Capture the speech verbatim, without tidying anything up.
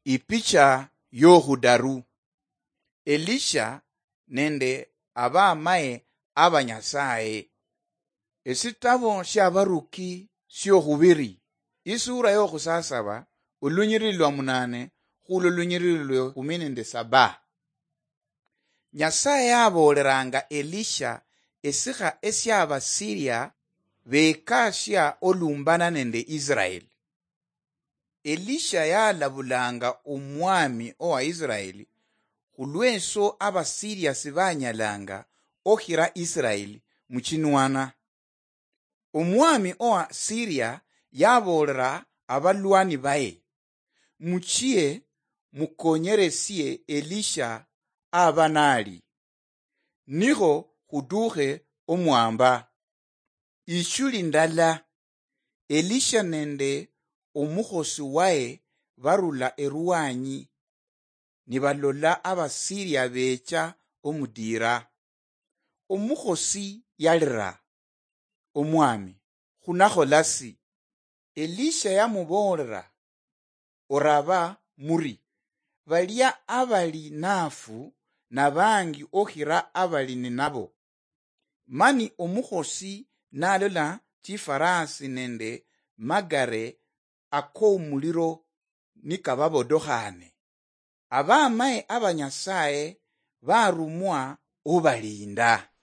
Ipicha yohudaru. Elisha nende abamae abanyasaye. Esitabo shabaruki syohubiri. Isura yohusasaba ulunyirilwa munane hulo lunyirilwe kuminende saba. Nyasaye aboleranga Elisha esiha esyaba Syria bekasya olumbana nende Israeli. Elisha yalabulanga omwami owa Israeli hulwenso aba Syria sibanyalanga ohira Israeli muchinwana. Omwami owa Syria yabolera abalwani bae muchie mukonyeresye Elisha abanali niho huduhe omwamba. Ishuli ndala Elisha nende omuhosi wae barula eruanyi nibalola aba Syria becha omudira. Omuhosi yalira omwami hunaholasi. Elisha yamubolera oraba muri balya abali nafu na bangi ohira abali ninabo. Mani omuhosi nalola chifarasi nende magare ako muliro nikababodohane. Abamae abanyasaye barumwa obalinda.